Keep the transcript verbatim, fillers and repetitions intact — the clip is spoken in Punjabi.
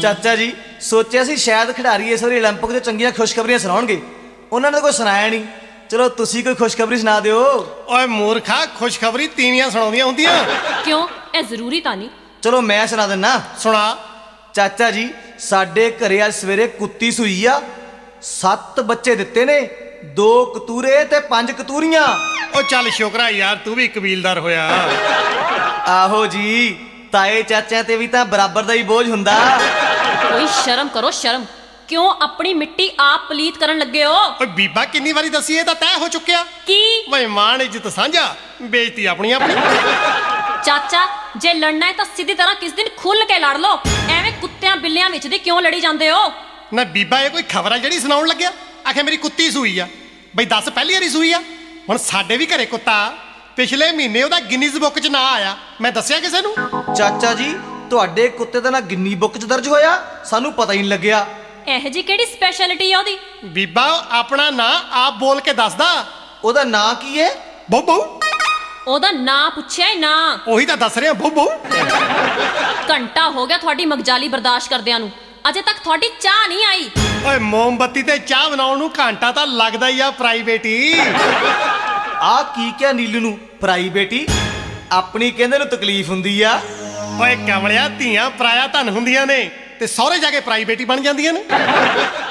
ਚਾਚਾ ਜੀ ਸੋਚਿਆ ਸੀ ਸ਼ਾਇਦ ਖਿਡਾਰੀ ਇਸ ਵਾਰੀ 올림픽 ਦੇ ਚੰਗੀਆਂ ਖੁਸ਼ਖਬਰੀਆਂ ਸੁਣਾਉਣਗੇ, ਉਹਨਾਂ ਨੇ ਕੋਈ ਸੁਣਾਇਆ ਨਹੀਂ। ਚਲੋ ਤੁਸੀਂ ਕੋਈ ਖੁਸ਼ਖਬਰੀ ਸੁਣਾ ਦਿਓ। ਓਏ ਮੂਰਖਾ, ਖੁਸ਼ਖਬਰੀ ਤੀਵੀਆਂ ਸੁਣਾਉਂਦੀਆਂ ਹੁੰਦੀਆਂ। ਕਿਉਂ, ਇਹ ਜ਼ਰੂਰੀ ਤਾਂ ਨਹੀਂ। ਚਲੋ ਮੈਂ ਸੁਣਾ ਦਿੰਦਾ। ਸੁਣਾ। ਚਾਚਾ ਜੀ ਸਾਡੇ ਘਰੇ ਅੱਜ ਸਵੇਰੇ ਕੁੱਤੀ ਸੂਈ ਆ, ਸੱਤ ਬੱਚੇ ਦਿੱਤੇ ਨੇ, ਦੋ ਕਤੂਰੇ ਤੇ ਪੰਜ ਕਤੂਰੀਆਂ। ਉਹ ਚੱਲ ਸ਼ੁਕਰਾ ਯਾਰ, ਤੂੰ ਵੀ ਕਬੀਲਦਾਰ ਹੋਇਆ। ਆਹੋ ਜੀ, ਤਾਏ ਚਾਚਿਆਂ ਤੇ ਵੀ ਤਾਂ ਬਰਾਬਰ ਦਾ ਹੀ ਬੋਝ ਹੁੰਦਾ। ਕੋਈ ਸ਼ਰਮ ਕਰੋ, ਸ਼ਰਮ। ਕਿਉਂ ਆਪਣੀ ਮਿੱਟੀ ਆਪ ਪਲੀਤ ਕਰਨ ਲੱਗੇ ਹੋ? ਓਏ ਬੀਬਾ, ਕਿੰਨੀ ਵਾਰੀ ਦੱਸੀ, ਇਹ ਤਾਂ ਤੈਅ ਹੋ ਚੁੱਕਿਆ। ਕੀ? ਓਏ ਮਾਣ ਇੱਜ਼ਤ ਸਾਂਝਾ, ਬੇਇੱਜ਼ਤੀ ਆਪਣੀ ਆਪਣੀ। ਚਾਚਾ ਜੇ ਲੜਨਾ ਹੈ ਤਾਂ ਸਿੱਧੀ ਤਰ੍ਹਾਂ ਕਿਸ ਦਿਨ ਖੁੱਲ ਕੇ ਲੜ ਲਓ, ਐਵੇਂ ਕੁੱਤਿਆਂ ਬਿੱਲਿਆਂ ਵਿੱਚ ਦੀ ਕਿਉਂ ਲੜੀ ਜਾਂਦੇ ਹੋ? ਨਾ ਬੀਬਾ, ਇਹ ਕੋਈ ਖਬਰ ਆ ਜਿਹੜੀ ਸੁਣਾਉਣ ਲੱਗਿਆ? ਆਖੇ ਮੇਰੀ ਕੁੱਤੀ ਸੂਈ ਆ। ਬਈ ਦੱਸ, ਪਹਿਲੀ ਵਾਰੀ ਸੂਈ ਆ? ਹੁਣ ਸਾਡੇ ਵੀ ਘਰੇ ਕੁੱਤਾ, ਪਿਛਲੇ ਮਹੀਨੇ ਉਹਦਾ ਗਿਨੀਜ਼ ਬੁੱਕ 'ਚ ਨਾਂ ਆਇਆ, ਮੈਂ ਦੱਸਿਆ ਕਿਸੇ ਨੂੰ? ਚਾਚਾ ਜੀ ਤੁਹਾਡੇ ਕੁੱਤੇ ਦਾ ਨਾਂ ਗਿੰਨੀ ਬੁੱਕ 'ਚ ਦਰਜ ਹੋਇਆ? ਸਾਨੂੰ ਪਤਾ ਹੀ ਨਹੀਂ ਲੱਗਿਆ। ਇਹ ਜੀ ਕਿਹੜੀ ਸਪੈਸ਼ਲਿਟੀ ਆ ਉਹਦੀ? ਬੀਬਾ ਆਪਣਾ ਨਾਂ ਆਪ ਬੋਲ ਕੇ ਦੱਸਦਾ। ਉਹਦਾ ਨਾਂ ਕੀ ਹੈ? ਬੋਬੋ। ਉਹਦਾ ਨਾਂ ਪੁੱਛਿਆ ਹੀ ਨਾ। ਉਹੀ ਤਾਂ ਦੱਸ ਰਿਹਾ, ਬੋਬੋ। ਘੰਟਾ ਹੋ ਗਿਆ ਤੁਹਾਡੀ ਮਗਜਾਲੀ ਬਰਦਾਸ਼ਤ ਕਰਦਿਆਂ ਨੂੰ, ਅਜੇ ਤੱਕ ਤੁਹਾਡੀ ਚਾਹ ਨਹੀਂ ਆਈ। ਓਏ ਮੋਮਬੱਤੀ ਤੇ ਚਾਹ ਬਣਾਉਣ ਨੂੰ ਘੰਟਾ ਤਾਂ ਲੱਗਦਾ ਹੀ ਆ ਪ੍ਰਾਈਵੇਟੀ। ਆ ਕੀ ਕਿਹਾ ਨੀਲੂ ਨੂੰ ਪ੍ਰਾਈਵੇਟੀ? ਆਪਣੀ ਕਹਿੰਦੇ ਨੂੰ ਤਕਲੀਫ ਹੁੰਦੀ ਆ। ਓਏ ਕਮਲਿਆ, ਧੀਆਂ ਪਰਾਇਆ ਧਨ ਹੁੰਦੀਆਂ ਨੇ ਤੇ ਸਹੁਰੇ ਜਾ ਕੇ ਪ੍ਰਾਈਵੇਟੀ ਬਣ ਜਾਂਦੀਆਂ ਨੇ।